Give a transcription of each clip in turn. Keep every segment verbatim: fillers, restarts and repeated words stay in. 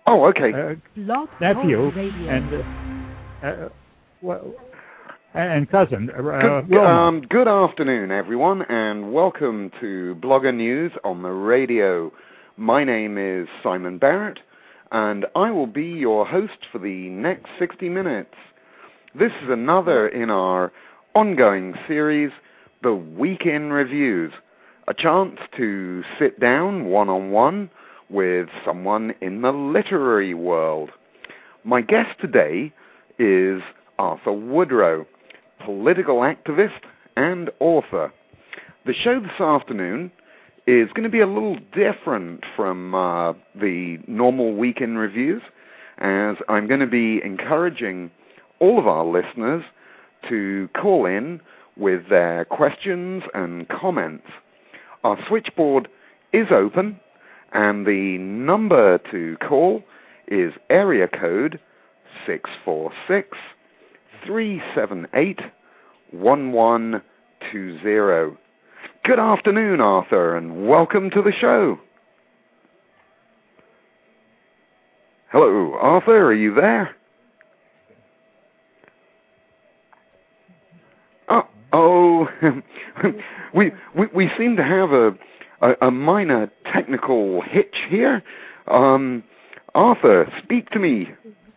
Oh, okay. uh, Blog nephew Talk Radio. and uh, uh, well, and cousin. Uh, Good, Wilma. um, good afternoon, everyone, and welcome to Blogger News on the radio. My name is Simon Barrett, and I will be your host for the next sixty minutes. This is another in our ongoing series, The Week in Reviews, a chance to sit down one-on-one with someone in the literary world. My guest today is Arthur Woodrow, political activist and author. The show this afternoon is going to be a little different from uh, the normal Week in Reviews, as I'm going to be encouraging all of our listeners to call in with their questions and comments. Our switchboard is open, and the number to call is area code six four six, three seven eight, one one two zero. Good afternoon, Arthur, and welcome to the show. Hello, Arthur, are you there? Oh, oh we, we we seem to have a, a, a minor technical hitch here. Um, Arthur, speak to me.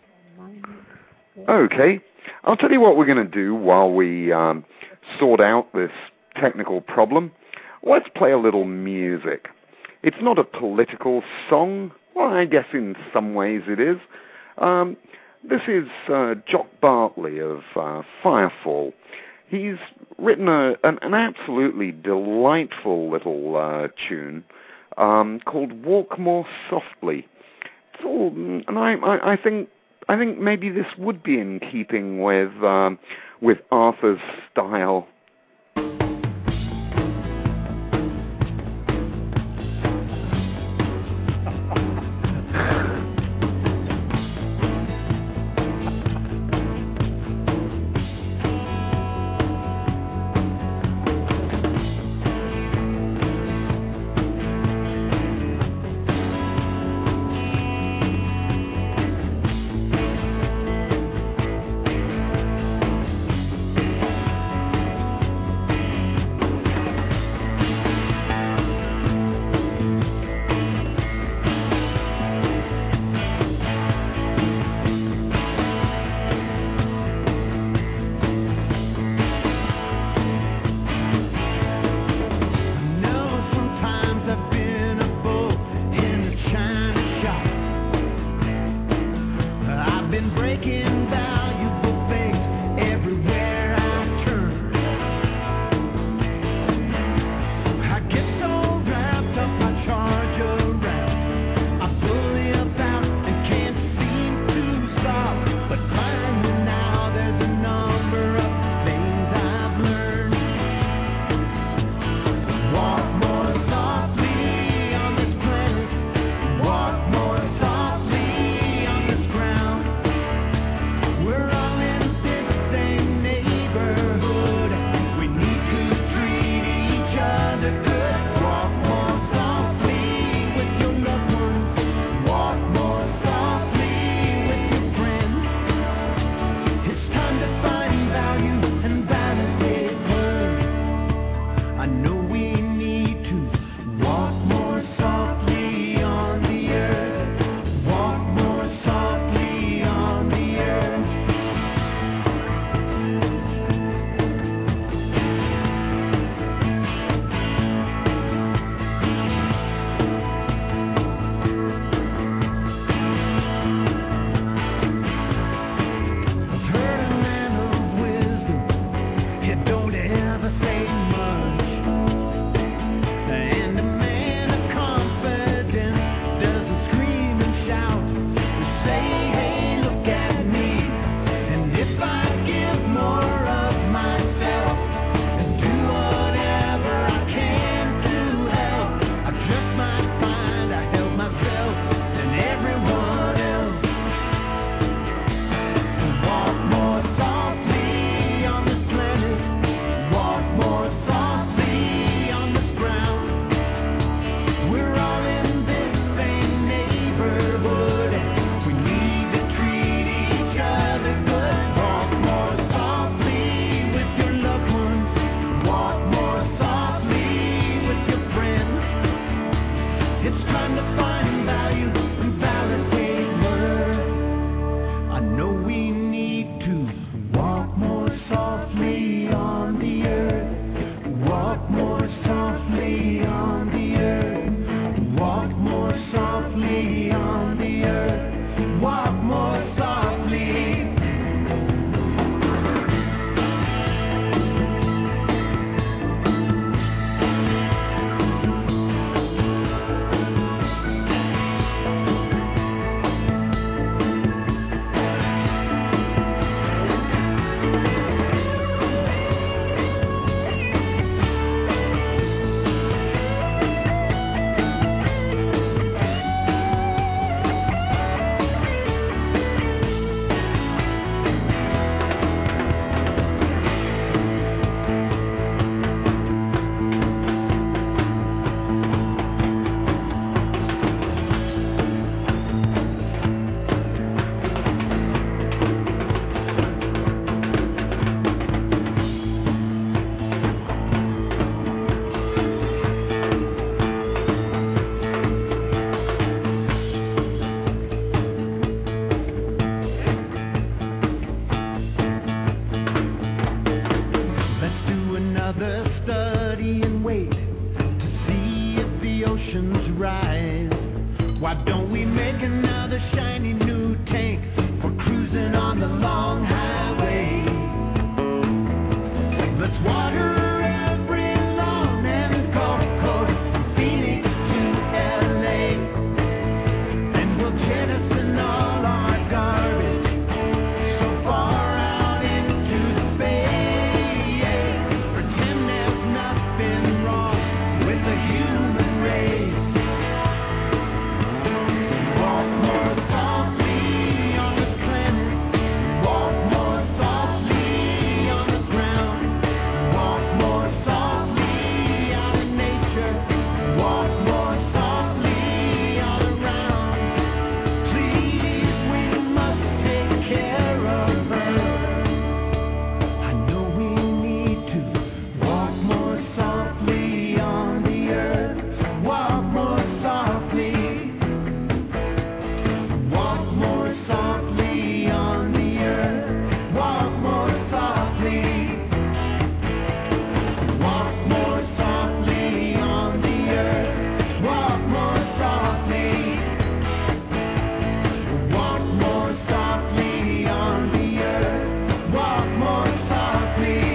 Okay. I'll tell you what we're going to do while we um, sort out this technical problem. Let's play a little music. It's not a political song. Well, I guess in some ways it is. Um, this is uh, Jock Bartley of uh, Firefall. He's written a, an, an absolutely delightful little uh, tune um, called Walk More Softly. It's all, and I, I, I think I think maybe this would be in keeping with um, with Arthur's style. another shiny new tank for cruising on the long highway. Let's water every lawn and golf course from Phoenix to L A, and we'll jettison all our garbage so far out into the bay. Pretend there's nothing wrong with the human race. Walk more softly on the planet. Walk more softly on the ground. Walk more softly out in nature. Walk more softly all around. Please, we must take care of her. I know we need to walk more softly on the earth. Walk more softly. Walk more softly on the earth. Walk more softly. Walk more softly on the earth. Walk more softly. Walk more softly on the earth. Walk more softly.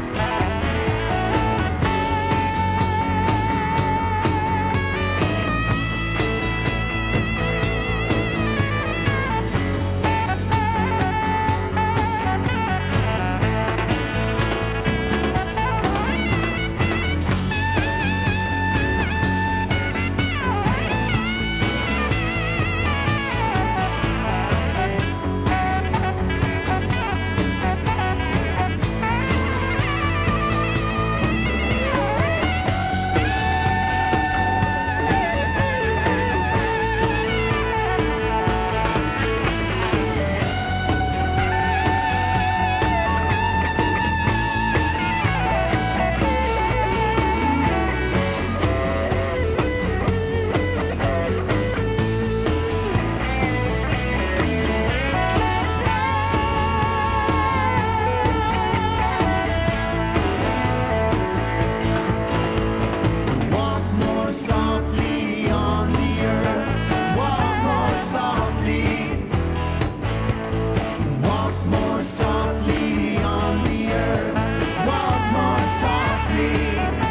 Walk more softly on the earth. Walk more softly. Walk more softly on the earth. Walk more softly.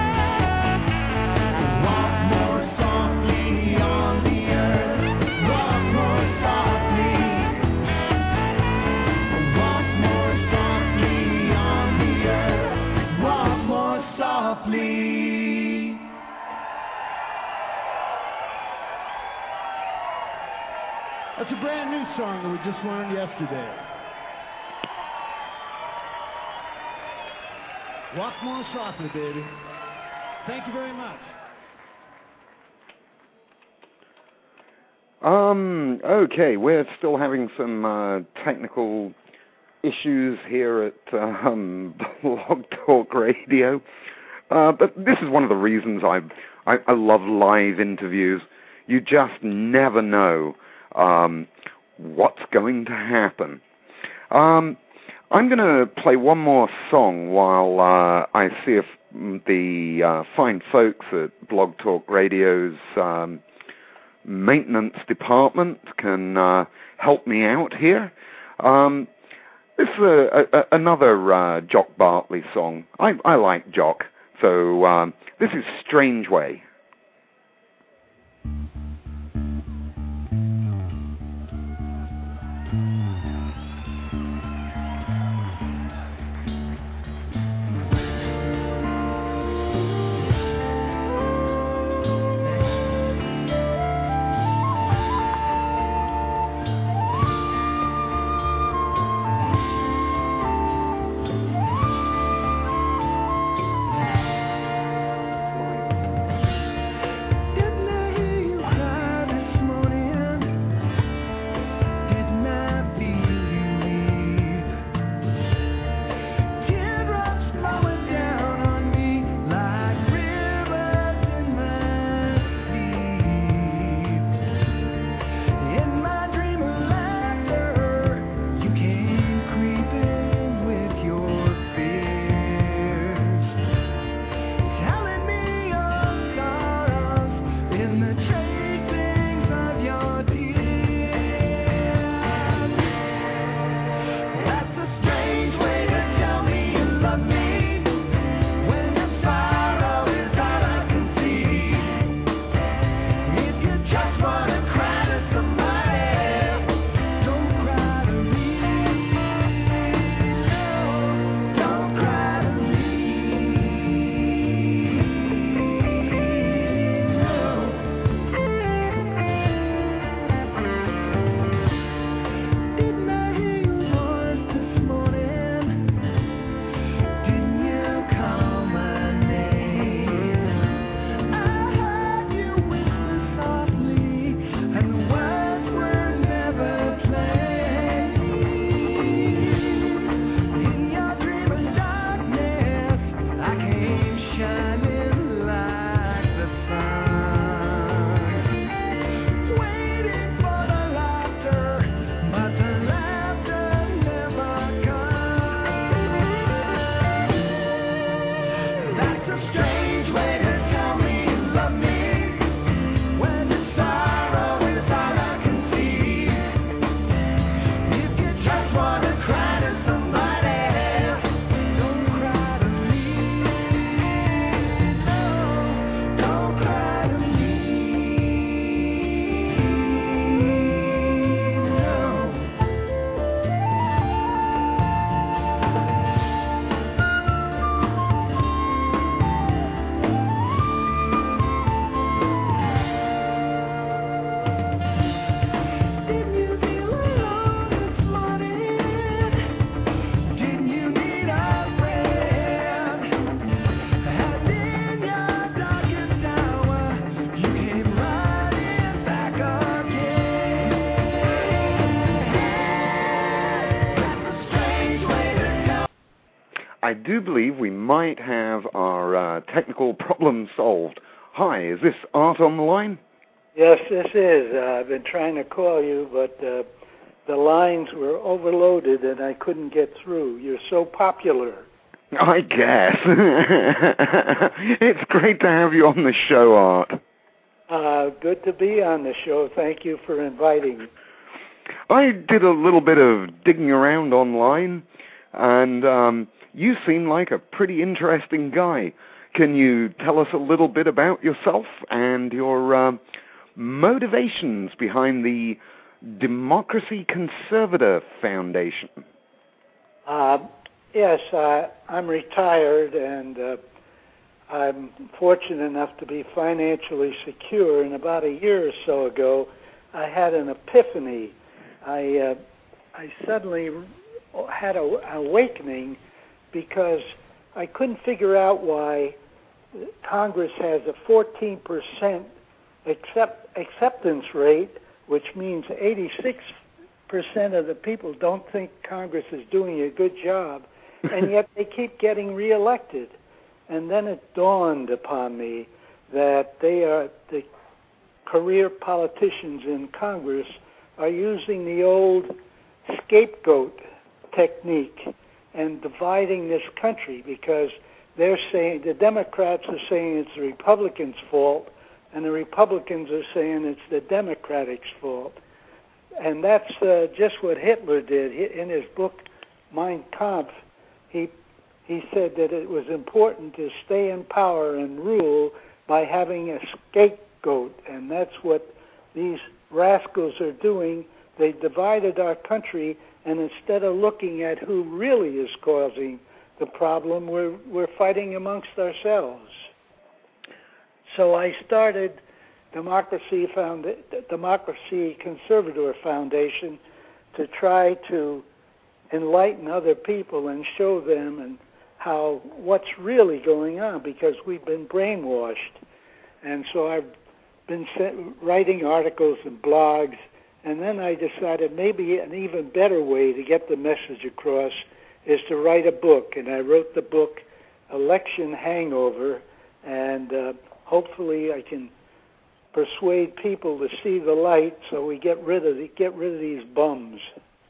Walk more softly on the earth. Walk more softly. Walk more softly on the earth. Walk more softly. That's a brand new song that we just learned yesterday. Walk more softly, baby. Thank you very much. Um, okay, we're still having some uh, technical issues here at um, Blog Talk Radio. Uh, but this is one of the reasons I, I, I love live interviews. You just never know um, what's going to happen. Um, I'm going to play one more song while uh, I see if the uh, fine folks at Blog Talk Radio's um, maintenance department can uh, help me out here. Um, this is a, a, another uh, Jock Bartley song. I, I like Jock, so um, this is Strange Way. I do believe we might have our uh, technical problem solved. Hi, is this Art on the line? Yes, this is. Uh, I've been trying to call you, but uh, the lines were overloaded and I couldn't get through. You're so popular. I guess. It's great to have you on the show, Art. Uh, good to be on the show. Thank you for inviting. I did a little bit of digging around online, and um, you seem like a pretty interesting guy. Can you tell us a little bit about yourself and your uh, motivations behind the Democracy Conservator Foundation? Uh, yes, uh, I'm retired, and uh, I'm fortunate enough to be financially secure. And about a year or so ago, I had an epiphany. I uh, I suddenly had a, an awakening because I couldn't figure out why Congress has a fourteen percent accept, acceptance rate, which means eighty-six percent of the people don't think Congress is doing a good job, and yet they keep getting reelected. And then it dawned upon me that they are the career politicians in Congress are using the old scapegoat technique and dividing this country, because they're saying, the Democrats are saying it's the Republicans' fault, and the Republicans are saying it's the Democrats' fault. And that's uh, just what Hitler did. In his book, Mein Kampf, he he said that it was important to stay in power and rule by having a scapegoat, and that's what these rascals are doing. They divided our country, and instead of looking at who really is causing the problem, we're we're fighting amongst ourselves. So I started Democracy Found Democracy Conservator Foundation to try to enlighten other people and show them and how what's really going on, because we've been brainwashed. And so I've been writing articles and blogs, and then I decided maybe an even better way to get the message across is to write a book. And I wrote the book Election Hangover, and uh, hopefully I can persuade people to see the light so we get rid of the, get rid of these bums.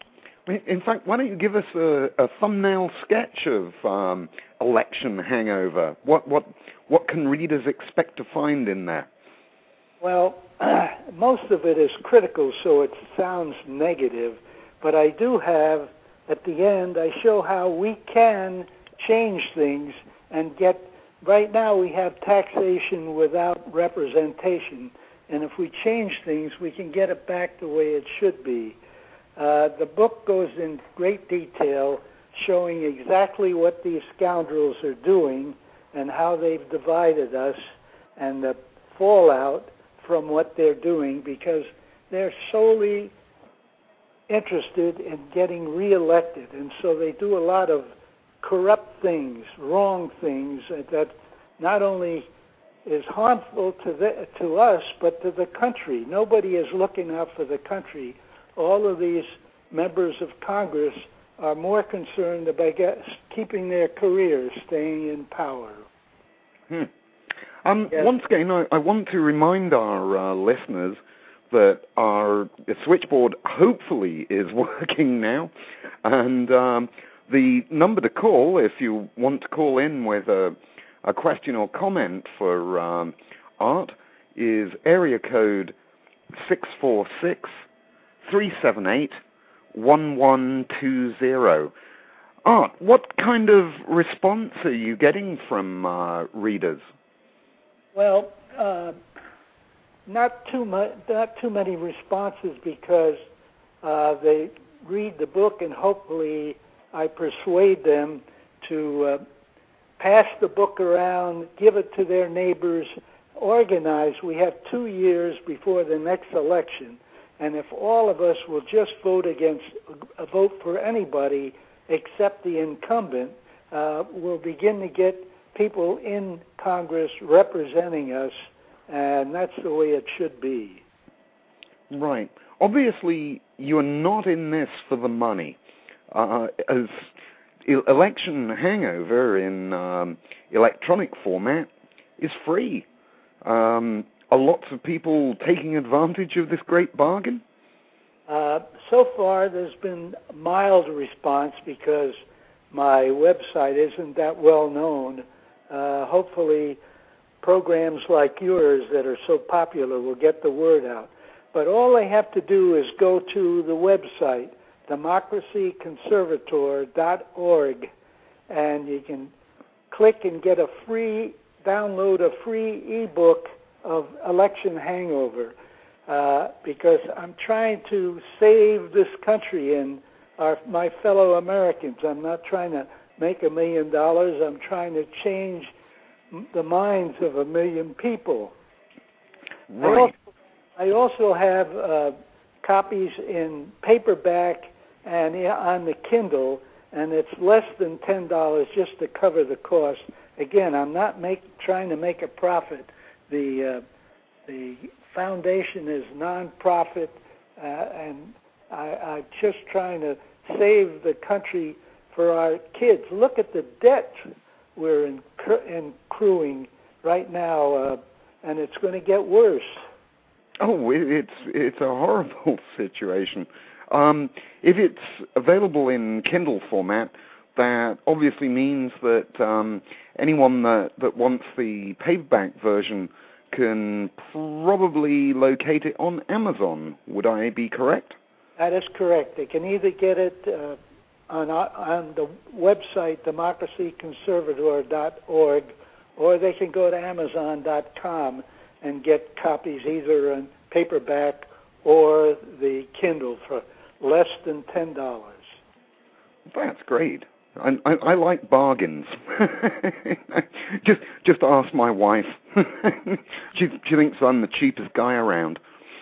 In fact, why don't you give us a, a thumbnail sketch of um, Election Hangover? What what what can readers expect to find in there? Well, uh, most of it is critical, so it sounds negative, but I do have, at the end, I show how we can change things and get, right now we have taxation without representation, and if we change things, we can get it back the way it should be. Uh, the book goes in great detail, showing exactly what these scoundrels are doing and how they've divided us and the fallout from what they're doing, because they're solely interested in getting reelected. And so they do a lot of corrupt things, wrong things that not only is harmful to the, to us, but to the country. Nobody is looking out for the country. All of these members of Congress are more concerned about keeping their careers, staying in power. Hmm. Um, yes. Once again, I, I want to remind our uh, listeners that our switchboard hopefully is working now, and um, the number to call, if you want to call in with a, a question or comment for um, Art, is area code six four six, three seven eight, one one two zero. Art, what kind of response are you getting from uh, readers? Well, uh, not too much, not too many responses, because uh, they read the book and hopefully I persuade them to uh, pass the book around, give it to their neighbors, organize. We have two years before the next election, and if all of us will just vote against, uh, vote for anybody except the incumbent, uh, we'll begin to get people in Congress representing us, and that's the way it should be. Right. Obviously, you're not in this for the money. Uh, as election hangover in um, electronic format is free. Um, are lots of people taking advantage of this great bargain? Uh, so far, there's been mild response because my website isn't that well known. Uh, hopefully, programs like yours that are so popular will get the word out. But all they have to do is go to the website, democracy conservator dot org, and you can click and get a free, download a free ebook of Election Hangover. Uh, because I'm trying to save this country and our, my fellow Americans. I'm not trying to make a million dollars. I'm trying to change m- the minds of a million people. Right. I also, I also have uh, copies in paperback and on the Kindle, and it's less than ten dollars just to cover the cost. Again, I'm not make, trying to make a profit. The uh, the foundation is non-profit, uh, and I, I'm just trying to save the country for our kids. Look at the debt we're incru- accruing right now, uh, and it's going to get worse. Oh, it's it's a horrible situation. Um, if it's available in Kindle format, that obviously means that um, anyone that, that wants the paperback version can probably locate it on Amazon. Would I be correct? That is correct. They can either get it uh, on on the website democracy conservator dot org, or they can go to amazon dot com and get copies either in paperback or the Kindle for less than ten dollars. That's great. I, I, I like bargains. just just ask my wife. she she thinks I'm the cheapest guy around.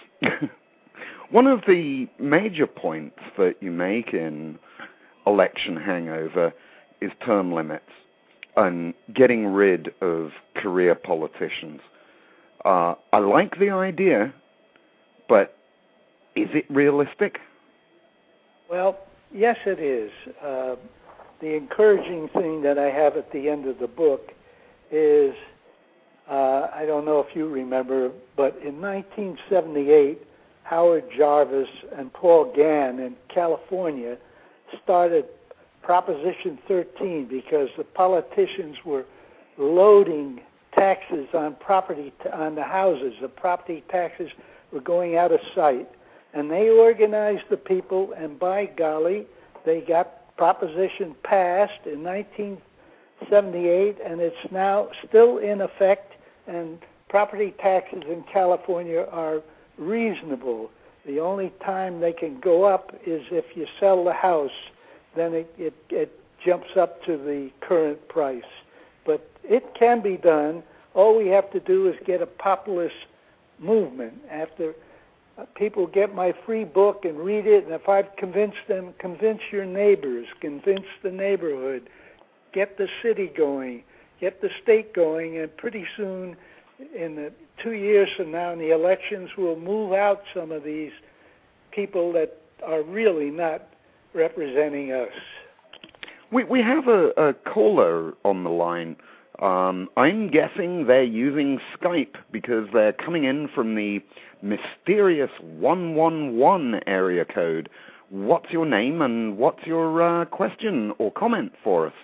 One of the major points that you make in Election Hangover is term limits and getting rid of career politicians. Uh, I like the idea, but is it realistic? Well, yes, it is. Uh, the encouraging thing that I have at the end of the book is, uh, I don't know if you remember, but in nineteen seventy-eight, Howard Jarvis and Paul Gann in California started Proposition thirteen because the politicians were loading taxes on property, t- on the houses. The property taxes were going out of sight. And they organized the people, and by golly, they got Proposition passed in nineteen seventy-eight, and it's now still in effect, and property taxes in California are reasonable. The only time they can go up is if you sell the house, then it, it, it jumps up to the current price. But it can be done. All we have to do is get a populist movement. After people get my free book and read it, and if I've convinced them, convince your neighbors, convince the neighborhood, get the city going, get the state going, and pretty soon, in the two years from now in the elections, we'll move out some of these people that are really not representing us. We we have a, a caller on the line. Um, I'm guessing they're using Skype because they're coming in from the mysterious one one one area code. What's your name and what's your uh, question or comment for us?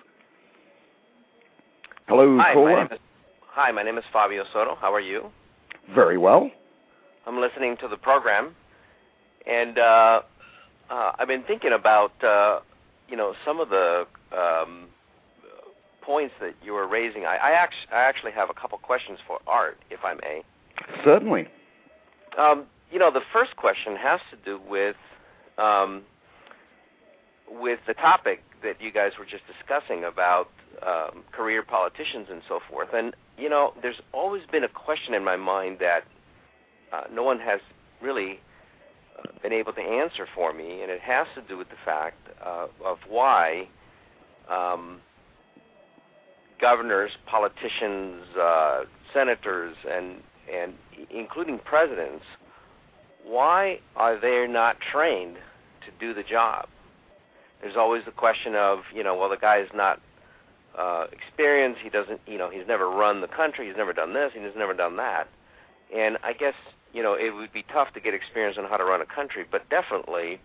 Hello, Hi, caller. my name is, hi, my name is Fabio Soto. How are you? Very well. I'm listening to the program, and uh, uh, I've been thinking about, uh, you know, some of the um, points that you were raising. I, I, actually, I actually have a couple questions for Art, if I may. Certainly. Um, you know, the first question has to do with um, with the topic that you guys were just discussing about um, career politicians and so forth. And, you know, there's always been a question in my mind that uh, no one has really uh, been able to answer for me, and it has to do with the fact uh, of why um, governors, politicians, uh, senators, and and including presidents, why are they not trained to do the job? there's always the question of, you know, well, the guy is not uh, experienced. He doesn't, you know, he's never run the country. He's never done this. He's never done that. And I guess, you know, it would be tough to get experience on how to run a country, but definitely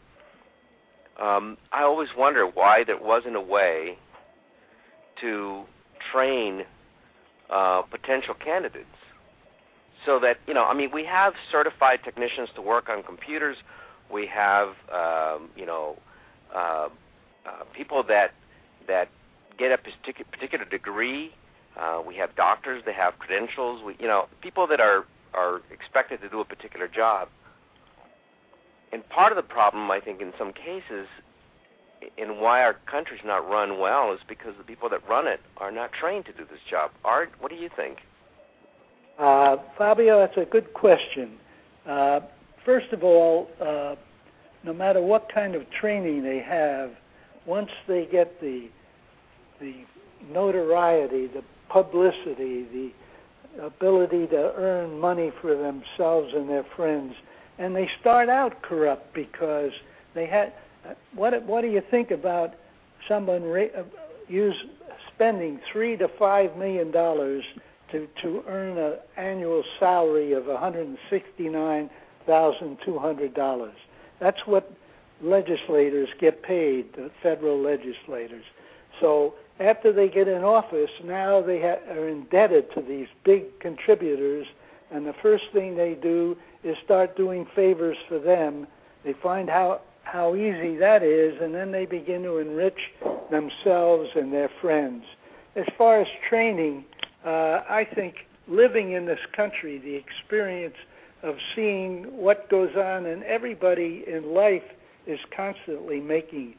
um, I always wonder why there wasn't a way to train uh, potential candidates so that, you know, I mean, we have certified technicians to work on computers. We have, um, you know, uh, uh, people that that get a particular, particular degree. Uh, we have doctors that have credentials. We, you know, people that are, are expected to do a particular job. And part of the problem, I think, in some cases, in why our country's not run well is because the people that run it are not trained to do this job. Art, what do you think? Uh, Fabio, that's a good question. Uh, first of all, uh, no matter what kind of training they have, once they get the the notoriety, the publicity, the ability to earn money for themselves and their friends, and they start out corrupt because they had. What what do you think about someone ra- use spending three to five million dollars to to earn an annual salary of one hundred sixty-nine thousand two hundred dollars? That's what legislators get paid, the federal legislators. So after they get in office, now they ha- are indebted to these big contributors, and the first thing they do is start doing favors for them. They find how, how easy that is, and then they begin to enrich themselves and their friends. As far as training, uh, I think living in this country, the experience of seeing what goes on, and everybody in life is constantly making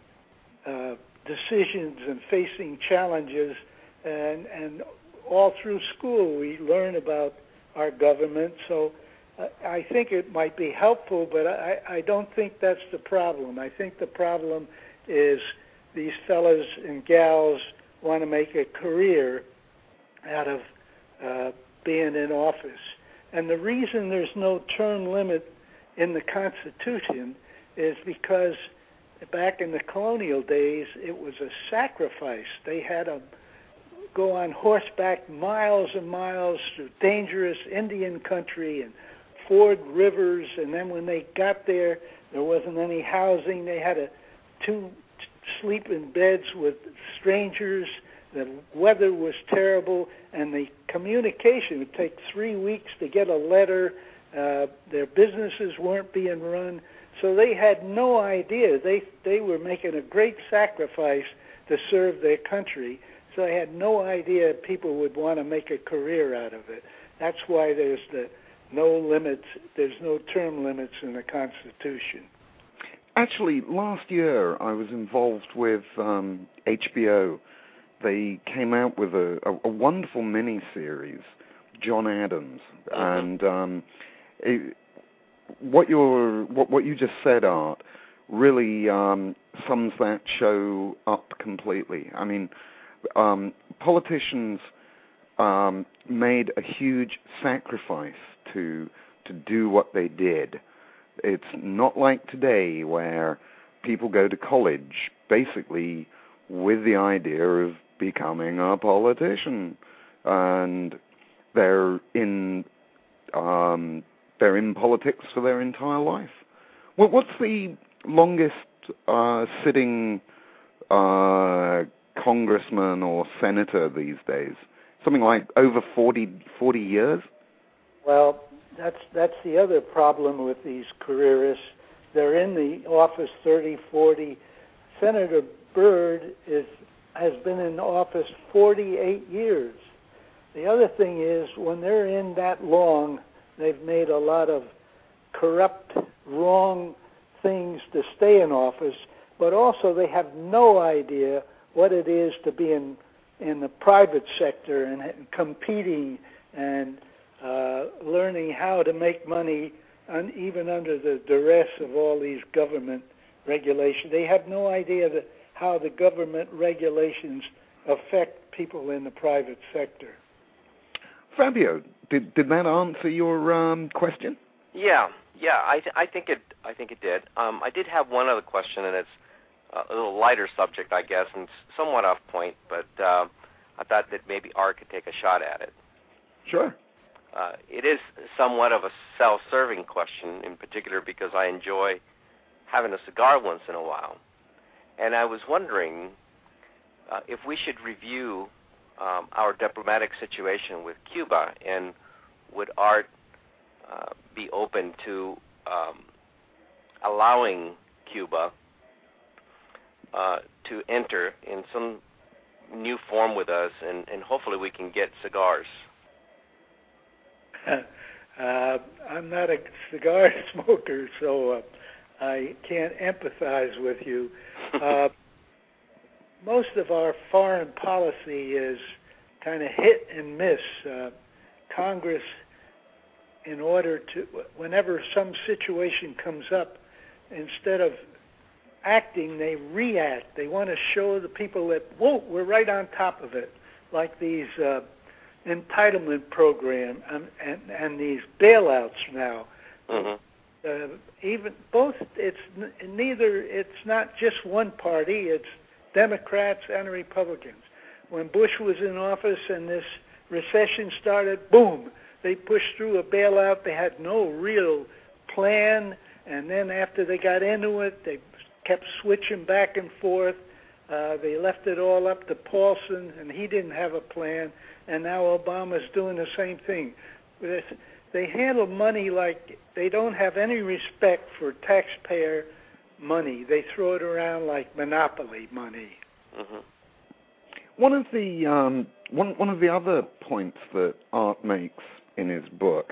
uh, decisions and facing challenges, and, and all through school we learn about our government. So uh, I think it might be helpful, but I, I don't think that's the problem. I think the problem is these fellas and gals want to make a career out of uh, being in office. And the reason there's no term limit in the Constitution is because back in the colonial days, it was a sacrifice. They had to go on horseback miles and miles through dangerous Indian country and ford rivers, and then when they got there, there wasn't any housing. They had to two, sleep in beds with strangers. The weather was terrible, and the communication would take three weeks to get a letter. Uh, their businesses weren't being run, so they had no idea. They they were making a great sacrifice to serve their country, so they had no idea people would want to make a career out of it. That's why there's the no limits, there's no term limits in the Constitution. Actually, last year I was involved with um, H B O. They came out with a, a, a wonderful mini-series, John Adams, mm-hmm. and um, it, what you're what, what you just said, Art, really um, sums that show up completely. I mean, um, politicians um, made a huge sacrifice to to do what they did. It's not like today where people go to college basically with the idea of becoming a politician, and they're in um, they're in politics for their entire life. Well, what's the longest uh, sitting uh, congressman or senator these days? Something like over forty, forty years? Well, that's that's the other problem with these careerists. They're in the office thirty, forty. Senator Byrd is has been in office forty-eight years. The other thing is, when they're in that long, they've made a lot of corrupt, wrong things to stay in office, but also they have no idea what it is to be in, in the private sector and, and competing and uh, learning how to make money, un, even under the duress of all these government regulations. They have no idea that how the government regulations affect people in the private sector. Fabio, did did that answer your um, question? Yeah, yeah, I th- I think it I think it did. Um, I did have one other question, and it's a little lighter subject, I guess, and somewhat off point, but uh, I thought that maybe Art could take a shot at it. Sure. Uh, it is somewhat of a self-serving question, in particular because I enjoy having a cigar once in a while. And I was wondering uh, if we should review um, our diplomatic situation with Cuba, and would Art uh, be open to um, allowing Cuba uh, to enter in some new form with us, and, and hopefully we can get cigars. Uh, I'm not a cigar smoker, so uh, I can't empathize with you. Uh, most of our foreign policy is kind of hit and miss. Uh, Congress, in order to, whenever some situation comes up, instead of acting, they react. They want to show the people that, whoa, we're right on top of it, like these uh, entitlement program and, and, and these bailouts now. Mm-hmm. Uh, even both, it's n- neither. It's not just one party. It's Democrats and Republicans. When Bush was in office and this recession started, boom, they pushed through a bailout. They had no real plan, and then after they got into it, they kept switching back and forth. Uh, they left it all up to Paulson, and he didn't have a plan. And now Obama's doing the same thing. They handle money like they don't have any respect for taxpayer money. They throw it around like monopoly money. Mm-hmm. One of the um, one one of the other points that Art makes in his book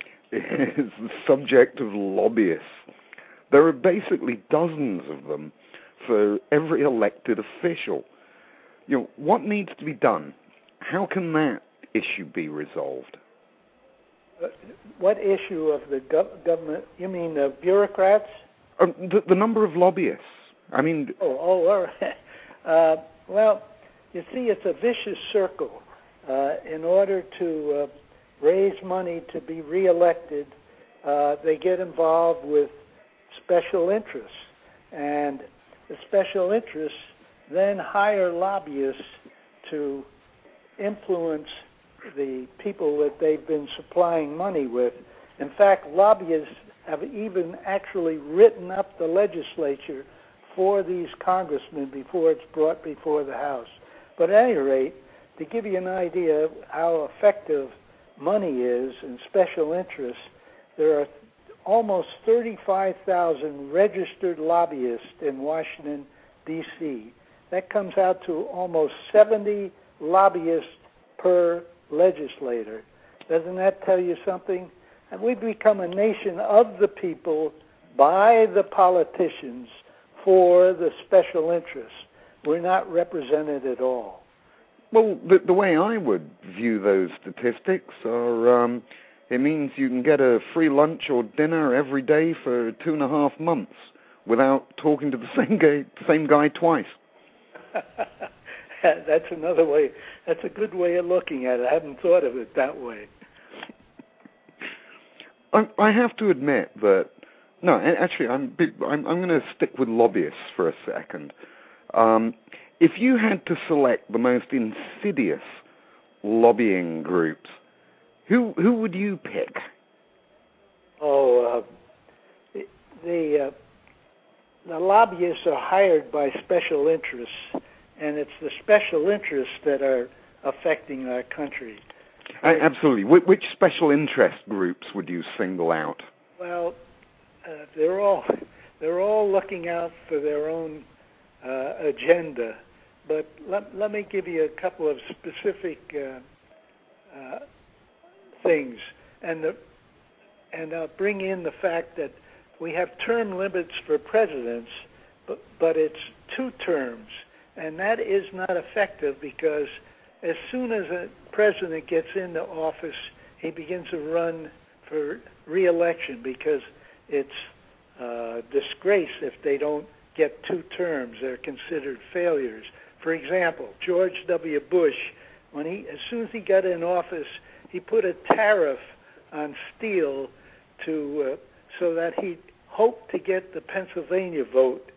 is the subject of lobbyists. There are basically dozens of them for every elected official. You know, what needs to be done? How can that issue be resolved? Uh, what issue of the gov- government? You mean the bureaucrats? Um, the, the number of lobbyists. I mean... Oh, oh all right. Uh, well, you see, it's a vicious circle. Uh, in order to uh, raise money to be reelected, uh, they get involved with special interests. And the special interests then hire lobbyists to influence the people that they've been supplying money with. In fact, lobbyists have even actually written up the legislature for these congressmen before it's brought before the House. But at any rate, to give you an idea of how effective money is in special interests, there are almost thirty-five thousand registered lobbyists in Washington, D C That comes out to almost seventy lobbyists per legislator. Doesn't that tell you something? And we've become a nation of the people, by the politicians, for the special interests. We're not represented at all. Well, the, the way I would view those statistics are, um, it means you can get a free lunch or dinner every day for two and a half months without talking to the same guy, same guy twice. That's another way. That's a good way of looking at it. I haven't thought of it that way. I, I have to admit that, no, actually, I'm I'm, I'm going to stick with lobbyists for a second. Um, if you had to select the most insidious lobbying groups, who who would you pick? Oh, uh, the the, uh, the lobbyists are hired by special interests, and it's the special interests that are affecting our country. Uh, absolutely. Wh- which special interest groups would you single out? Well, uh, they're all they're all looking out for their own uh, agenda. But let let me give you a couple of specific uh, uh, things, and the, and I'll bring in the fact that we have term limits for presidents, but but it's two terms, and that is not effective because as soon as a president gets into office, he begins to run for re-election because it's uh, disgrace if they don't get two terms. They're considered failures. For example, George W. Bush, when he, as soon as he got in office, he put a tariff on steel to uh, so that he hoped to get the Pennsylvania vote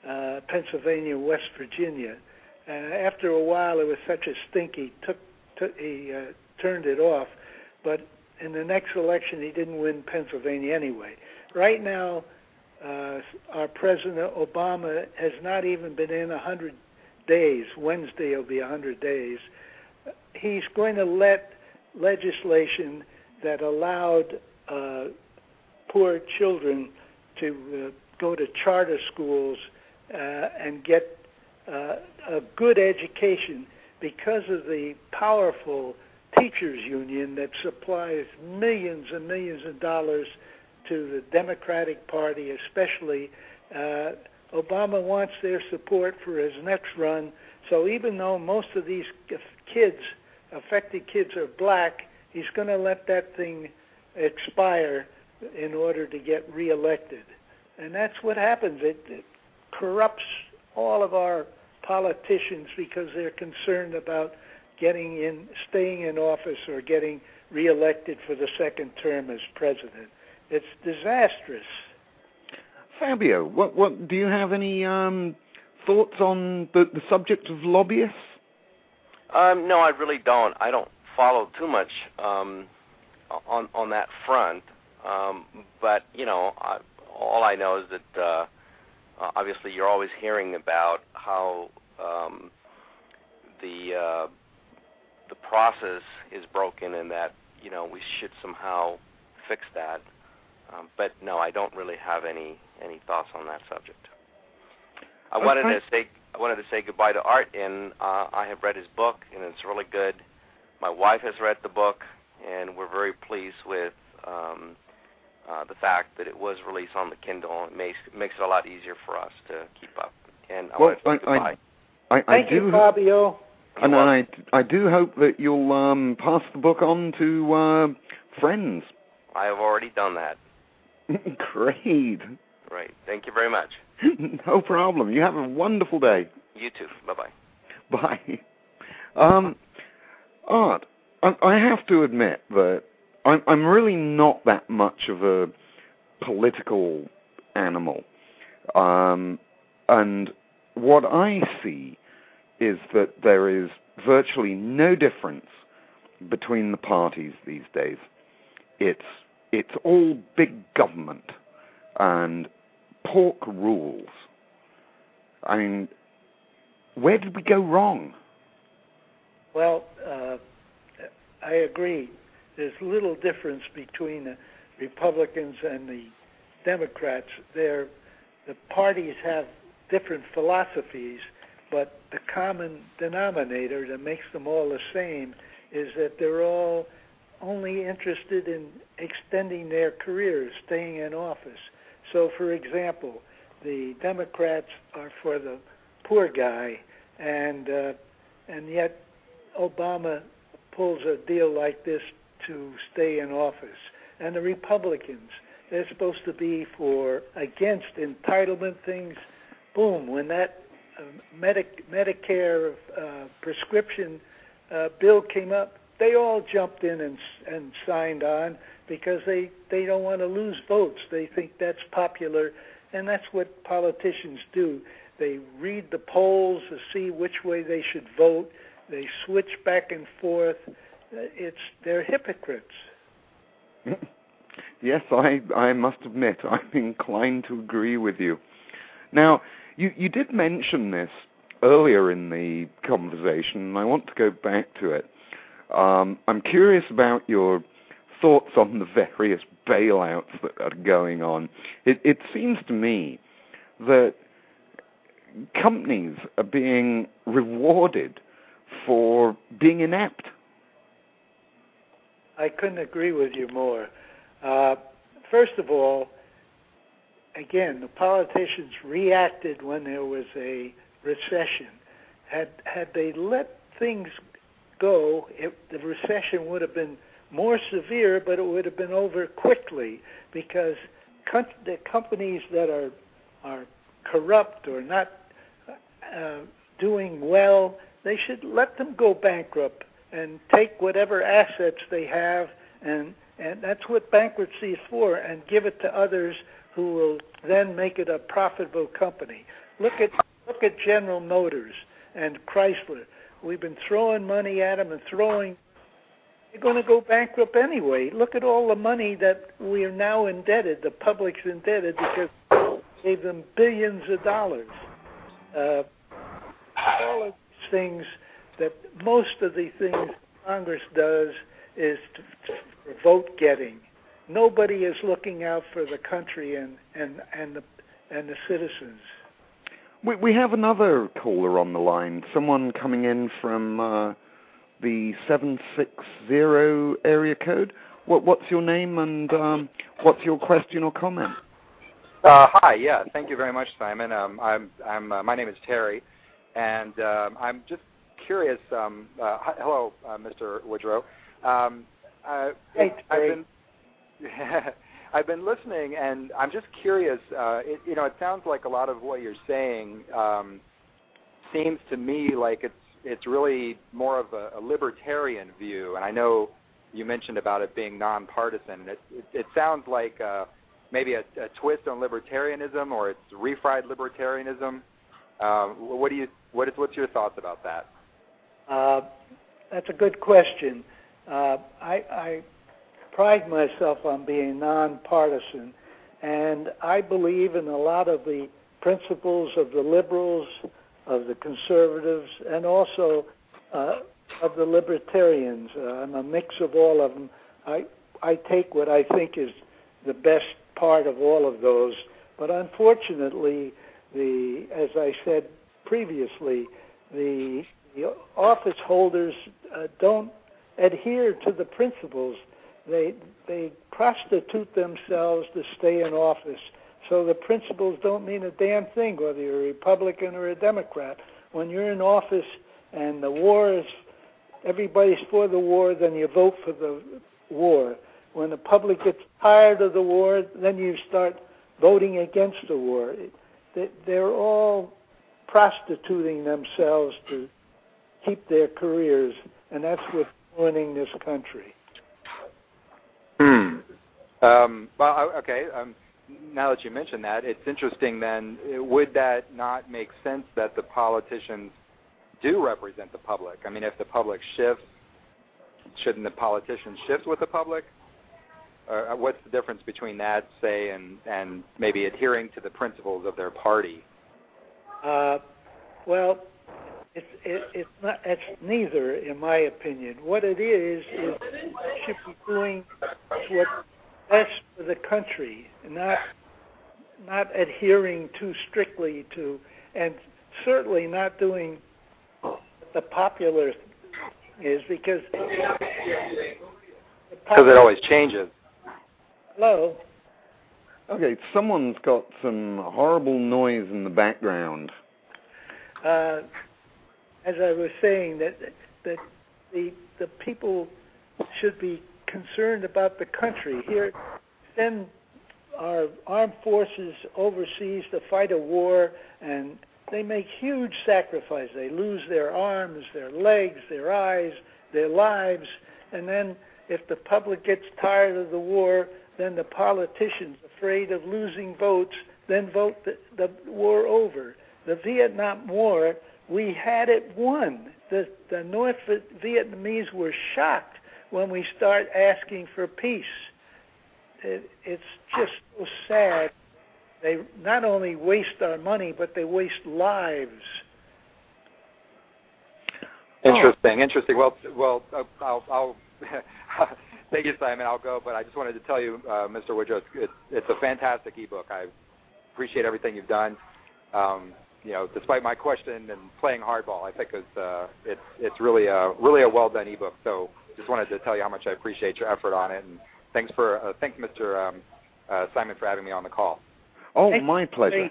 uh, Pennsylvania, West Virginia. Uh, after a while, it was such a stink, he took, took he uh, turned it off. But in the next election, he didn't win Pennsylvania anyway. Right now, uh, our President Obama has not even been in one hundred days. Wednesday will be one hundred days. He's going to let legislation that allowed uh, poor children to uh, go to charter schools uh, and get uh, a good education because of the powerful teachers union that supplies millions and millions of dollars to the Democratic Party, especially. Uh, Obama wants their support for his next run. So even though most of these kids, affected kids, are black, he's going to let that thing expire in order to get reelected. And that's what happens. It, it corrupts all of our politicians because they're concerned about getting in, staying in office or getting reelected for the second term as president. It's disastrous. Fabio, what, what do you have any um, thoughts on the, the subject of lobbyists? Um, no, I really don't. I don't follow too much um, on on that front. Um, but you know, I, all I know is that uh, obviously you're always hearing about how um, the uh, the process is broken, and that you know we should somehow fix that. Um, but no, I don't really have any, any thoughts on that subject. I okay. wanted to say I wanted to say goodbye to Art, and uh, I have read his book, and it's really good. My wife has read the book, and we're very pleased with um, uh, the fact that it was released on the Kindle. It makes it makes it a lot easier for us to keep up. And I well, want to say goodbye. I, I, I Thank do, you, Fabio. And I, I do hope that you'll um, pass the book on to uh, friends. I have already done that. Great. Right. Thank you very much. No problem. You have a wonderful day. You too. Bye-bye. Bye. Um, Art, I, I have to admit that I'm, I'm really not that much of a political animal. Um, and what I see is that there is virtually no difference between the parties these days. It's it's all big government and pork rules. I mean, where did we go wrong? Well, uh, I agree. There's little difference between the Republicans and the Democrats. They're, the parties have different philosophies, but the common denominator that makes them all the same is that they're all only interested in extending their careers, staying in office. So, for example, the Democrats are for the poor guy, and uh, and yet Obama pulls a deal like this to stay in office. And the Republicans, they're supposed to be for against entitlement things. Boom, when that uh, Medic- Medicare uh, prescription uh, bill came up, they all jumped in and and signed on because they, they don't want to lose votes. They think that's popular, and that's what politicians do. They read the polls to see which way they should vote. They switch back and forth. It's they're hypocrites. Yes, I, I must admit, I'm inclined to agree with you. Now, you, you did mention this earlier in the conversation, and I want to go back to it. Um, I'm curious about your thoughts on the various bailouts that are going on. It, it seems to me that companies are being rewarded for being inept. I couldn't agree with you more. Uh, first of all, again, the politicians reacted when there was a recession. Had had they let things go, it, the recession would have been more severe, but it would have been over quickly because com- the companies that are are corrupt or not uh, doing well, they should let them go bankrupt and take whatever assets they have and And that's what bankruptcy is for, and give it to others who will then make it a profitable company. Look at look at General Motors and Chrysler. We've been throwing money at them and throwing. They're going to go bankrupt anyway. Look at all the money that we are now indebted. The public's indebted because we gave them billions of dollars. Uh, all of these things that most of the things Congress does is to, to, for vote getting. Nobody is looking out for the country and, and, and the and the citizens. We we have another caller on the line. Someone coming in from uh, the seven six zero area code. What what's your name and um, what's your question or comment? Uh, hi. Yeah. Thank you very much, Simon. Um, I'm I'm uh, my name is Terry, and um, I'm just curious. Um, uh, hi, hello, uh, Mister Woodrow. Um, uh, hey, Terry. I've been I've been listening, and I'm just curious. Uh, it, you know, it sounds like a lot of what you're saying um, seems to me like it's it's really more of a, a libertarian view. And I know you mentioned about it being nonpartisan. It it, it sounds like uh, maybe a, a twist on libertarianism, or it's refried libertarianism. Uh, what do you what is what's your thoughts about that? Uh, that's a good question. Uh, I. I pride myself on being nonpartisan, and I believe in a lot of the principles of the liberals, of the conservatives, and also uh, of the libertarians. Uh, I'm a mix of all of them. I I take what I think is the best part of all of those, but unfortunately, the as I said previously, the, the office holders uh, don't adhere to the principles. They they prostitute themselves to stay in office. So the principles don't mean a damn thing, whether you're a Republican or a Democrat. When you're in office and the war is, everybody's for the war, then you vote for the war. When the public gets tired of the war, then you start voting against the war. They're all prostituting themselves to keep their careers, and that's what's ruining this country. Hmm. Um, well, okay. Um, now that you mention that, it's interesting then, would that not make sense that the politicians do represent the public? I mean, if the public shifts, shouldn't the politicians shift with the public? Or what's the difference between that, say, and, and maybe adhering to the principles of their party? Uh, well, It's it, it's not. It's neither, in my opinion. What it is is you should be doing what's best for the country, not not adhering too strictly to, and certainly not doing what the popular is, because because it always changes. Hello. Okay, someone's got some horrible noise in the background. Uh, As I was saying, that that the the people should be concerned about the country. Here, send our armed forces overseas to fight a war, and they make huge sacrifices. They lose their arms, their legs, their eyes, their lives, and then if the public gets tired of the war, then the politicians, afraid of losing votes, then vote the, the war over. The Vietnam War, we had it won. The, the North Vietnamese were shocked when we start asking for peace. It, it's just so sad. They not only waste our money, but they waste lives. Interesting, interesting. Well, well, I'll, I'll thank you, Simon. I'll go, but I just wanted to tell you, uh, Mister Woodrow, it's, it's a fantastic ebook. I appreciate everything you've done. Um, you know, despite my question and playing hardball, I think it's uh, it's it's really a really a well done ebook. So, just wanted to tell you how much I appreciate your effort on it, and thanks for uh, thanks, Mister Um, uh, Simon, for having me on the call. Oh, Thank my pleasure.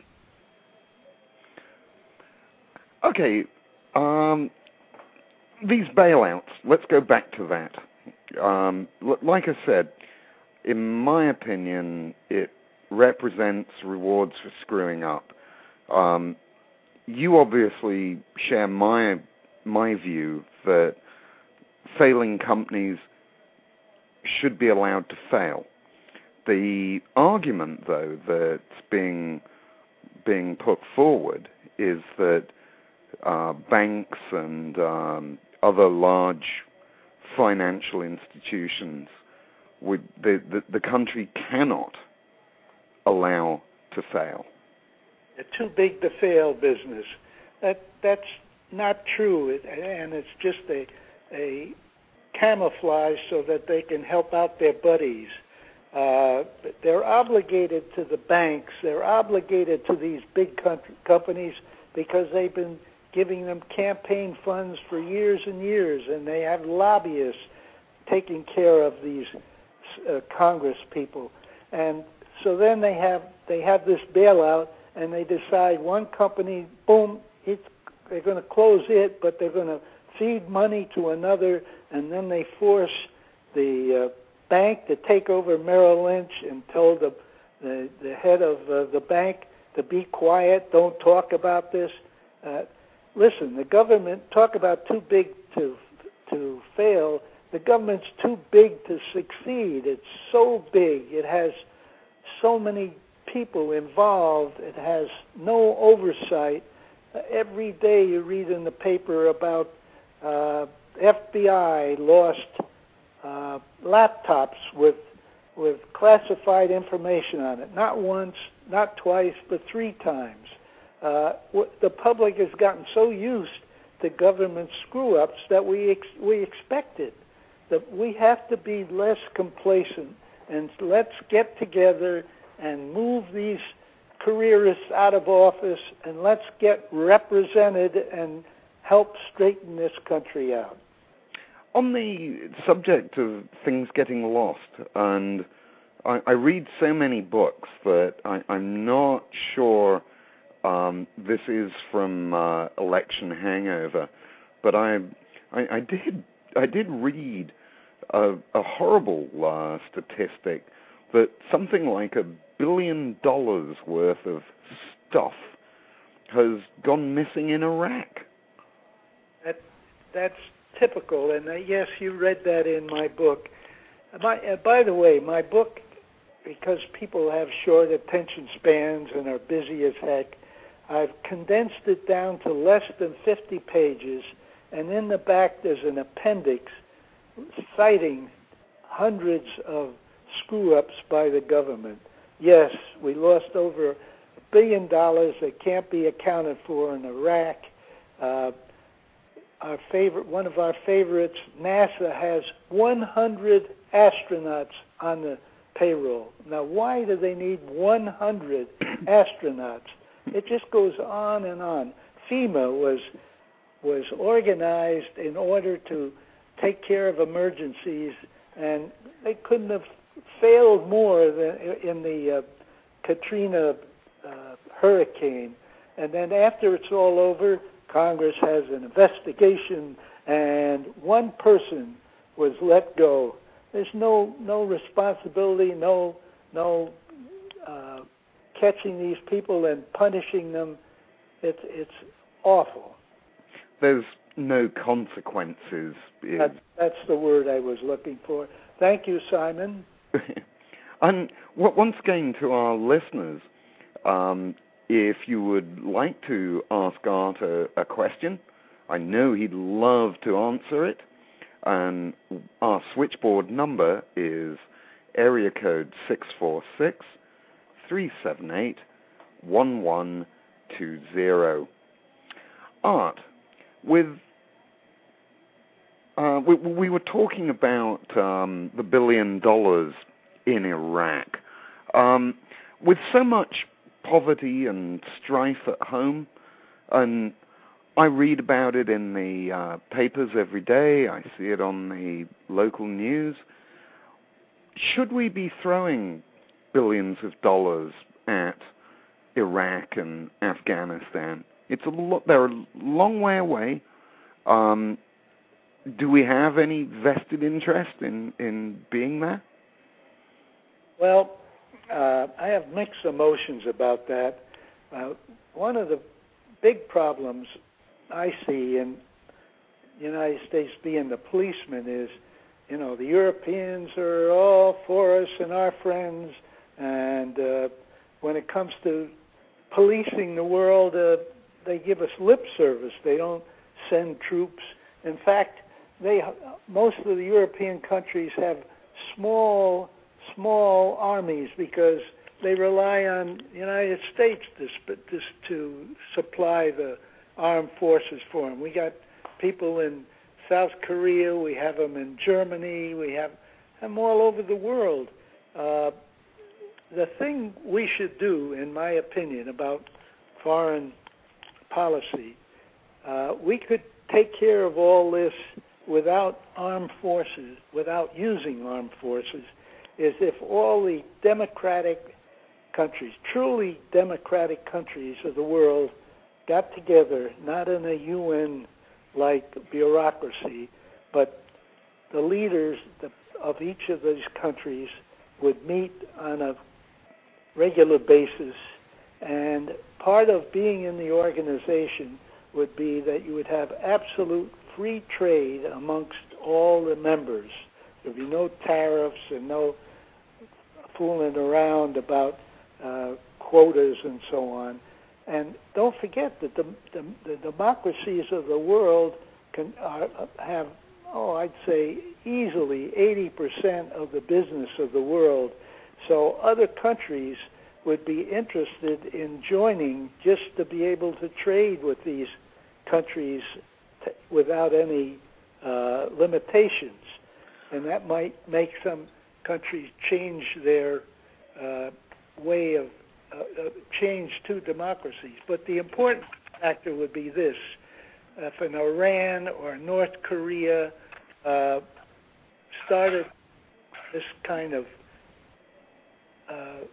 Okay, um, these bailouts. Let's go back to that. Um, like I said, in my opinion, it represents rewards for screwing up. Um, you obviously share my my view that failing companies should be allowed to fail. The argument, though, that's being being put forward is that uh, banks and um, other large financial institutions, would the, the, the country cannot allow to fail. A too big to fail business. That that's not true, it, and it's just a a camouflage so that they can help out their buddies. Uh, they're obligated to the banks. They're obligated to these big country, companies because they've been giving them campaign funds for years and years, and they have lobbyists taking care of these uh, Congress people. And so then they have they have this bailout, and they decide one company, boom, it's, they're going to close it, but they're going to feed money to another, and then they force the uh, bank to take over Merrill Lynch and tell the the, the head of uh, the bank to be quiet, don't talk about this. Uh, listen, the government, talk about too big to to fail. The government's too big to succeed. It's so big. It has so many people involved. It has no oversight. Uh, every day you read in the paper about uh, F B I lost uh, laptops with with classified information on it. Not once, not twice, but three times. Uh, the public has gotten so used to government screw-ups that we ex- we expect it. That we have to be less complacent, and let's get together and move these careerists out of office, and let's get represented and help straighten this country out. On the subject of things getting lost, and I, I read so many books that I, I'm not sure um, this is from uh, election hangover, but I, I, I did I did read a, a horrible uh, statistic that something like a billion dollars worth of stuff has gone missing in Iraq. That that's typical, and uh, yes, you read that in my book. My, uh, by the way, my book, because people have short attention spans and are busy as heck, I've condensed it down to less than fifty pages, and in the back there's an appendix citing hundreds of screw-ups by the government. Yes, we lost over a billion dollars that can't be accounted for in Iraq. Uh, Our favorite, one of our favorites, NASA has one hundred astronauts on the payroll. Now, why do they need one hundred astronauts? It just goes on and on. FEMA was was organized in order to take care of emergencies, and they couldn't have failed more than in the uh, Katrina uh, hurricane. And then after it's all over, Congress has an investigation, and one person was let go. There's no no responsibility, no no uh, catching these people and punishing them. It's it's awful. There's no consequences. That's, that's the word I was looking for. Thank you, Simon. And once again, to our listeners, um, if you would like to ask Art a, a question, I know he'd love to answer it. And our switchboard number is area code six four six, three seven eight, one one two zero. Art, with uh, we, we were talking about um, the billion dollars in Iraq. Um, with so much poverty and strife at home, and I read about it in the uh, papers every day, I see it on the local news. Should we be throwing billions of dollars at Iraq and Afghanistan? It's a lo- they're a long way away. Um, do we have any vested interest in, in being there? Well, uh, I have mixed emotions about that. Uh, one of the big problems I see in the United States being the policeman is you know, the Europeans are all for us and our friends, and uh, when it comes to policing the world, uh, they give us lip service. They don't send troops. In fact, they most of the European countries have small, small armies because they rely on the United States to, to, to supply the armed forces for them. We got people in South Korea, we have them in Germany, we have them all over the world. Uh, the thing we should do, in my opinion, about foreign policy, uh, we could take care of all this without armed forces, without using armed forces, is if all the democratic countries, truly democratic countries of the world, got together, not in a U N-like bureaucracy, but the leaders of each of these countries would meet on a regular basis, and part of being in the organization would be that you would have absolute free trade amongst all the members. There would be no tariffs and no fooling around about uh, quotas and so on. And don't forget that the, the, the democracies of the world can are, have, oh, I'd say easily eighty percent of the business of the world. So other countries would be interested in joining just to be able to trade with these countries t- without any uh, limitations. And that might make some countries change their uh, way of uh, uh, change to democracies. But the important factor would be this. If an Iran or North Korea uh, started this kind of uh,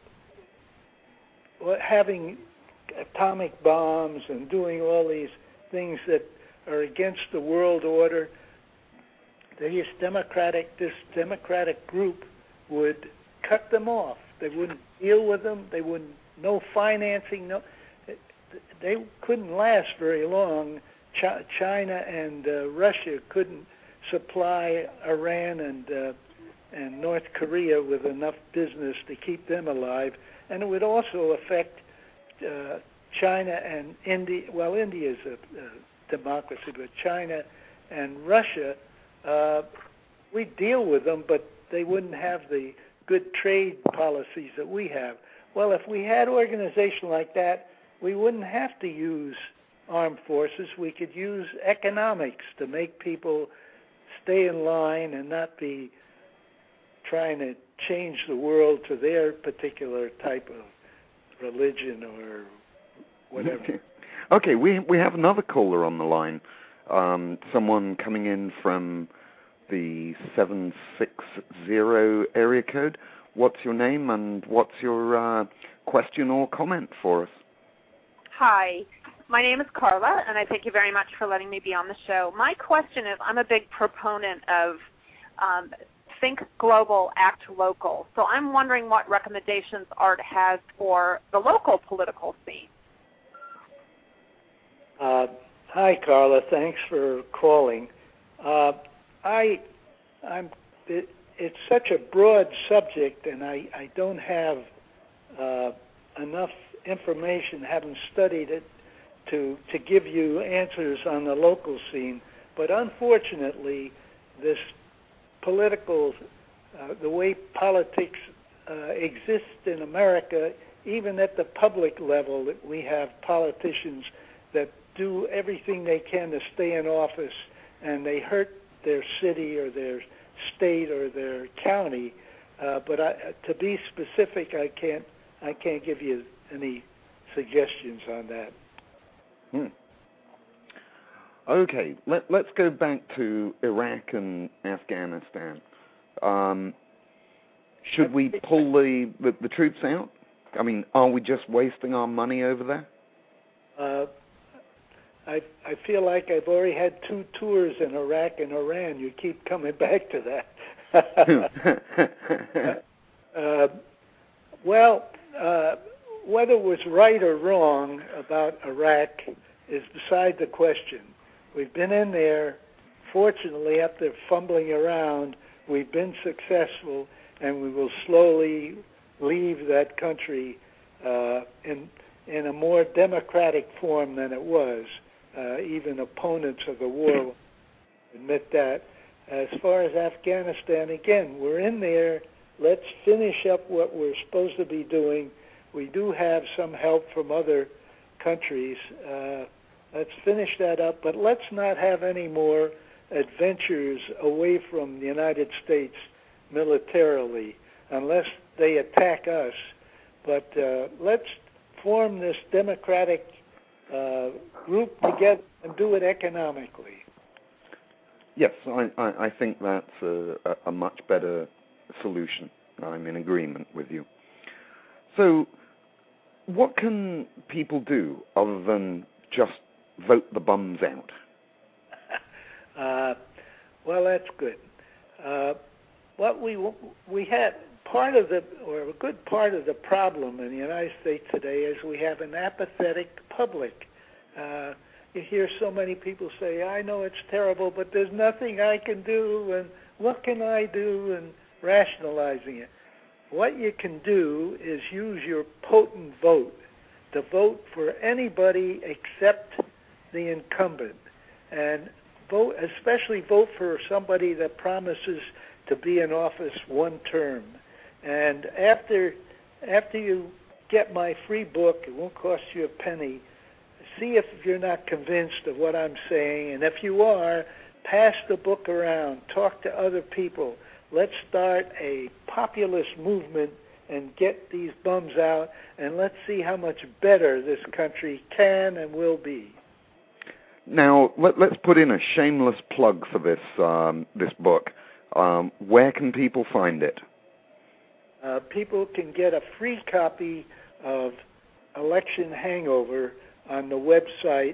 having atomic bombs and doing all these things that are against the world order, this democratic this democratic group would cut them off. They wouldn't deal with them. They wouldn't no financing. No, they couldn't last very long. Ch- China and uh, Russia couldn't supply Iran and uh, and North Korea with enough business to keep them alive, and it would also affect uh, China and India. Well, India is a, a democracy, but China and Russia, uh, we deal with them, but they wouldn't have the good trade policies that we have. Well, if we had organization like that, we wouldn't have to use armed forces. We could use economics to make people stay in line and not be trying to change the world to their particular type of religion or whatever. Okay, we we have another caller on the line. Um, someone coming in from the seven six zero area code. What's your name and what's your uh, question or comment for us? Hi, my name is Carla, and I thank you very much for letting me be on the show. My question is, I'm a big proponent of um, Think Global, Act Local. So I'm wondering what recommendations Art has for the local political scene. Uh, hi, Carla. Thanks for calling. Uh, I, I'm. It, it's such a broad subject, and I, I don't have uh, enough information, haven't studied it, to to give you answers on the local scene. But unfortunately, this political, uh, the way politics uh, exists in America, even at the public level, we have politicians that do everything they can to stay in office, and they hurt their city or their state or their county. Uh, but I, to be specific, I can't I can't give you any suggestions on that. Hmm. Okay, let, let's go back to Iraq and Afghanistan. Um, should we pull the, the, the troops out? I mean, are we just wasting our money over there? Uh, I I feel like I've already had two tours in Iraq and Iran. You keep coming back to that. uh, well, uh, whether it was right or wrong about Iraq is beside the question. We've been in there. Fortunately, after fumbling around, we've been successful, and we will slowly leave that country uh, in in a more democratic form than it was. Uh, even opponents of the war will admit that. As far as Afghanistan, again, we're in there. Let's finish up what we're supposed to be doing. We do have some help from other countries. Uh, let's finish that up, but let's not have any more adventures away from the United States militarily, unless they attack us. But uh, let's form this democratic uh, group together and do it economically. Yes, I, I, I think that's a, a much better solution. I'm in agreement with you. So, what can people do other than just vote the bums out? Uh, well, that's good. Uh, what we we had part of the or a good part of the problem in the United States today is we have an apathetic public. Uh, you hear so many people say, "I know it's terrible, but there's nothing I can do," and "What can I do?" and rationalizing it. What you can do is use your potent vote to vote for anybody except the incumbent, and vote, especially vote for somebody that promises to be in office one term. And after after you get my free book, it won't cost you a penny. See if you're not convinced of what I'm saying, and if you are, pass the book around, talk to other people. Let's start a populist movement and get these bums out, and let's see how much better this country can and will be. Now, let, let's put in a shameless plug for this um, this book. Um, where can people find it? Uh, people can get a free copy of Election Hangover on the website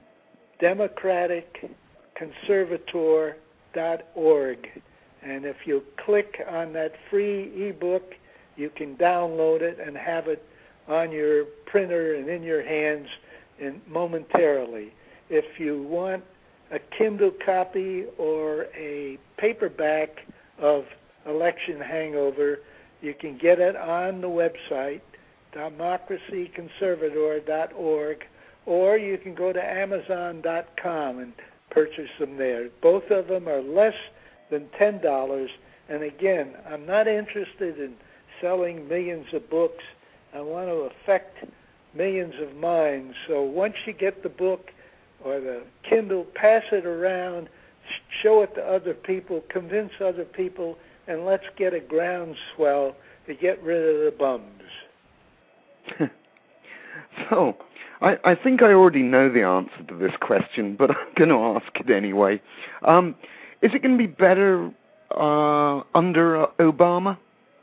democratic conservator dot org. And if you click on that free ebook, you can download it and have it on your printer and in your hands in momentarily. If you want a Kindle copy or a paperback of Election Hangover, you can get it on the website, democracy conservator dot org, or you can go to amazon dot com and purchase them there. Both of them are less than ten dollars. And again, I'm not interested in selling millions of books. I want to affect millions of minds. So once you get the book or the Kindle, pass it around, show it to other people, convince other people, and let's get a groundswell to get rid of the bums. So, I, I think I already know the answer to this question, but I'm going to ask it anyway. Um, is it going to be better uh, under uh, Obama?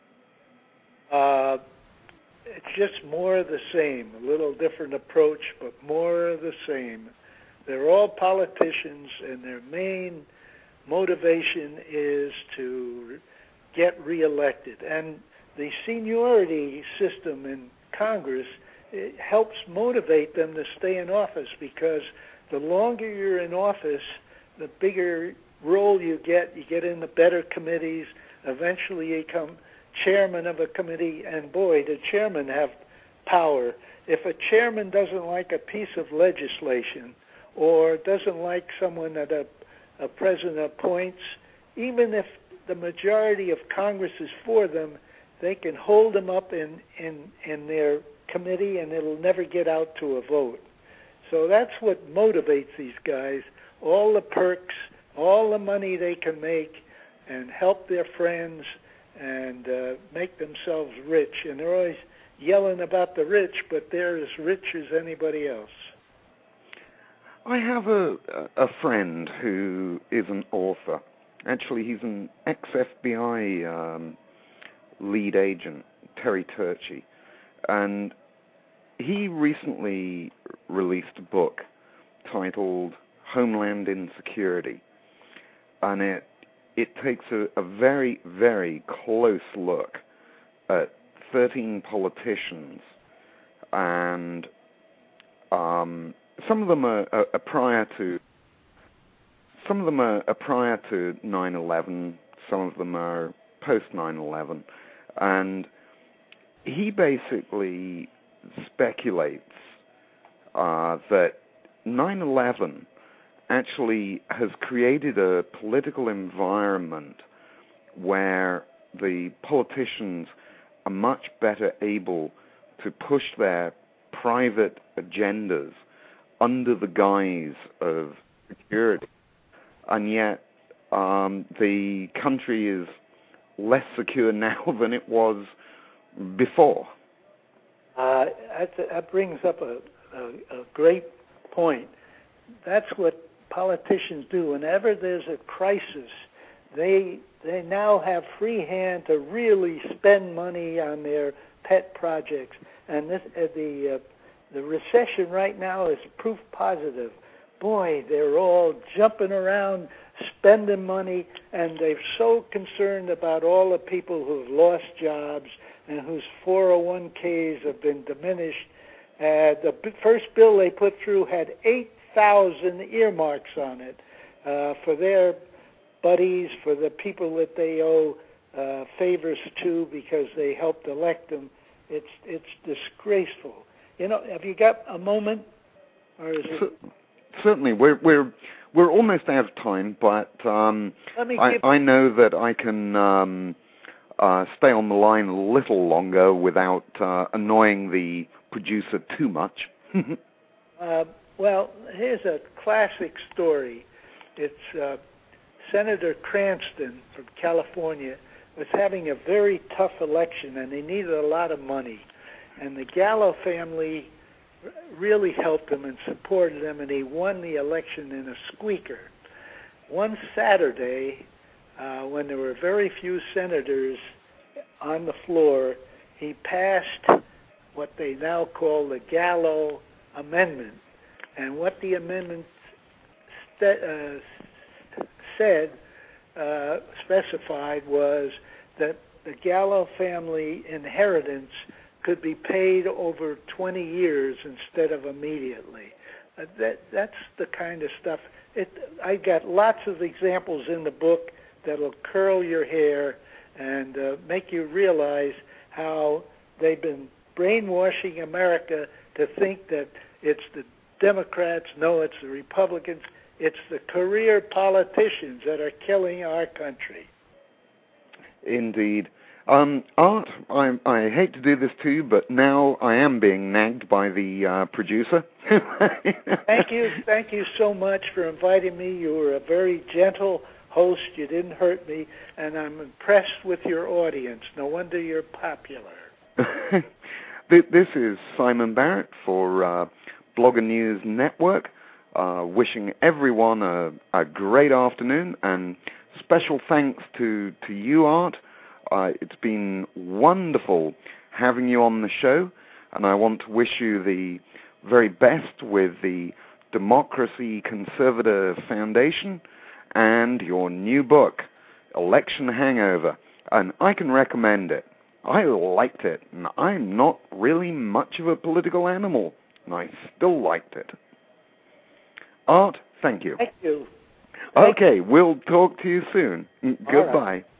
Uh, it's just more of the same, a little different approach, but more of the same. They're all politicians, and their main motivation is to get reelected. And the seniority system in Congress, it helps motivate them to stay in office, because the longer you're in office, the bigger role you get. You get in the better committees. Eventually you become chairman of a committee, and boy, the chairman have power. If a chairman doesn't like a piece of legislation or doesn't like someone that a, a president appoints, even if the majority of Congress is for them, they can hold them up in, in, in their committee and it'll never get out to a vote. So that's what motivates these guys, all the perks, all the money they can make, and help their friends and uh, make themselves rich. And they're always yelling about the rich, but they're as rich as anybody else. I have a, a friend who is an author. Actually, he's an ex-F B I um, lead agent, Terry Turchi. And he recently released a book titled Homeland Insecurity. And it it takes a, a very, very close look at thirteen politicians. And um, some of them are, are, are prior to some of them are, are prior to nine eleven. some of them are post nine eleven. And he basically speculates uh, that nine eleven actually has created a political environment where the politicians are much better able to push their private agendas under the guise of security. And yet um, the country is less secure now than it was before. Uh, that, that brings up a, a, a great point. That's what politicians do. Whenever there's a crisis, they they now have free hand to really spend money on their pet projects. And this uh, the uh, the recession right now is proof positive. Boy, they're all jumping around, spending money, and they're so concerned about all the people who've lost jobs and whose four oh one k's have been diminished. Uh, the b- first bill they put through had eight thousand earmarks on it uh, for their buddies, for the people that they owe uh, favors to because they helped elect them. It's it's disgraceful. You know, have you got a moment, or is it? Certainly, we're we're we're almost out of time, but um, Let me I, give... I know that I can um, uh, stay on the line a little longer without uh, annoying the producer too much. uh, well, here's a classic story. It's uh, Senator Cranston from California was having a very tough election, and they needed a lot of money. And the Gallo family really helped him and supported him, and he won the election in a squeaker. One Saturday, uh, when there were very few senators on the floor, he passed what they now call the Gallo Amendment. And what the amendment st- uh, said, uh, specified, was that the Gallo family inheritance could be paid over twenty years instead of immediately. Uh, that that's the kind of stuff. It, I got lots of examples in the book that'll curl your hair and uh, make you realize how they've been brainwashing America to think that it's the Democrats, no, it's the Republicans, it's the career politicians that are killing our country. Indeed. Um, Art, I, I hate to do this to you, but now I am being nagged by the uh, producer. Thank you. Thank you so much for inviting me. You were a very gentle host. You didn't hurt me, and I'm impressed with your audience. No wonder you're popular. This is Simon Barrett for uh, Blogger News Network, uh, wishing everyone a, a great afternoon, and special thanks to, to you, Art. Uh, it's been wonderful having you on the show, and I want to wish you the very best with the Democracy Conservator Foundation and your new book, Election Hangover. And I can recommend it. I liked it, and I'm not really much of a political animal, and I still liked it. Art, thank you. Thank you. Okay, we'll talk to you soon. All Goodbye. right.